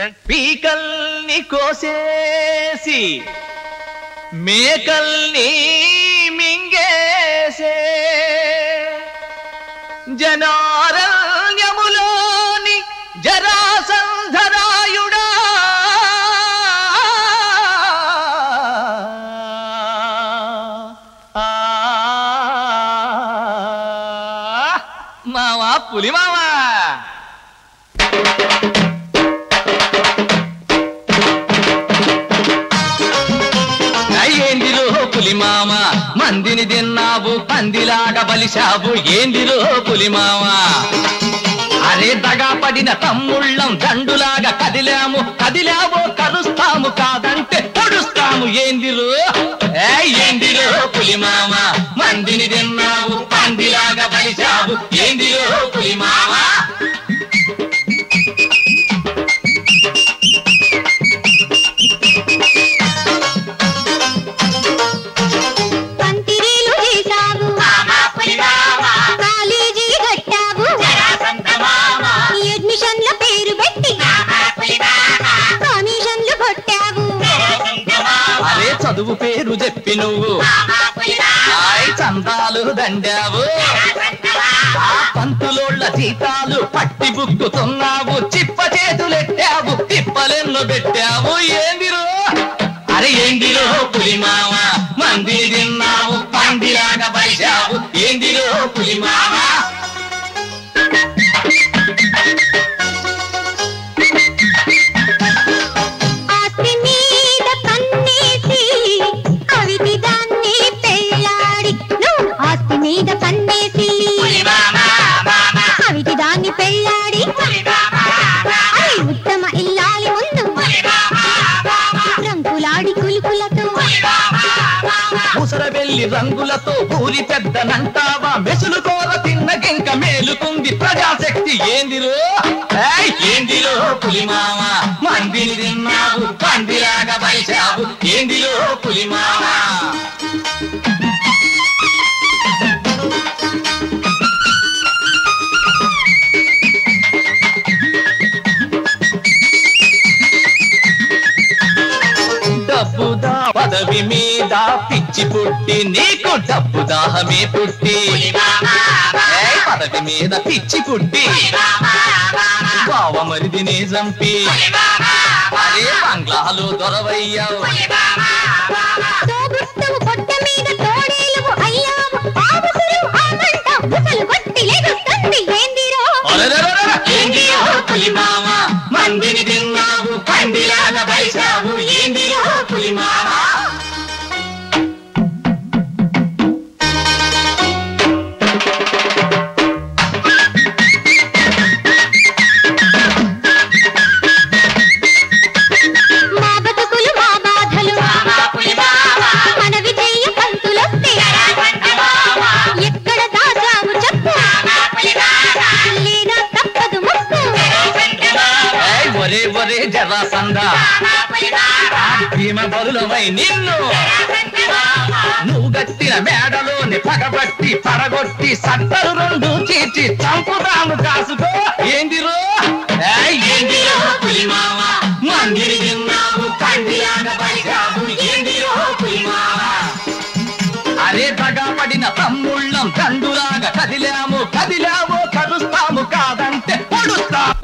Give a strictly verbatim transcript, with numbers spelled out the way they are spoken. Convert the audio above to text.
పీకల్ని కోసేసి మేకల్ని మింగేసే జనారణ్యములోని జరాసంధరాయుడా మావా పులి మావా ఏందిరో పులిమామ మందిని తిన్నావు పందిలాగా బలిశావు ఏందిరో పులిమామ అరే దగా పడిన తమ్ముళ్ళం దండులాగా కదిలాము కదిలావో కరుస్తాము కాదంటే పొడుస్తాము ఏందిరో ఏందిరో పులిమామ మందిని తిన్నావు పందిలాగా బలిశావు ఏందిరో పులిమామ చదువు పేరు చెప్పి నువ్వు చందాలు దండావు ఆ పంతులోళ్ళ జీతాలు పట్టి బుక్కుతున్నావు చిప్ప చేతులెట్టావు తిప్పలెన్నో పెట్టావు ఏందిరో అరే ఏందిరో పులిమామ మంది తిన్నావు పందిలాగా బలిశావు ఏందిరో పులిమామ ఉత్తమ ఇల్లాలి ముందు రంగులాడి కులుకులతో ముసర వెళ్ళి రంగులతో ఊరి పెద్దనంటావా మెసులు కోర తిన్న గింక మేలుకుంది ప్రజాశక్తి ఏందిరో ఏందిరో పులిమామ మందిని తిన్నావు పందిలాగా బలిశావు ఏందిరో పులిమామ డబ్బుదా పదవి మీద పిచ్చి పుట్టి నీకు డబ్బు దాహమే పుట్టి పదవి మీద పిచ్చి పుట్టి బావ మరిదిని చంపి అరే బంగ్లాలు దొరవయ్యావు మందిని తిన్నావు పందిలాగా బలిశావు ఏందిరో పులిమామ మా బతుకులు మా బాధలు మన విజయ పంతులొస్తే ఎక్కడ దాచాము చెప్పు లేదా తప్పదు ముక్కు ఒరే ఒరే జరాసంద భీమ బరులమై నిన్ను నువ్వు గట్టిన మేడలోని పగబట్టి పడగొట్టి సత్తరు రెండు చీచి చంపుదాము కాసుకో ఏందిరో ఏందిరో పులిమామ మందిని తిన్నావు పందిలాగా బలిశావు ఏందిరో పులిమామ అరే దగా పడిన తమ్ముళ్ళం దండులాగా కదిలాము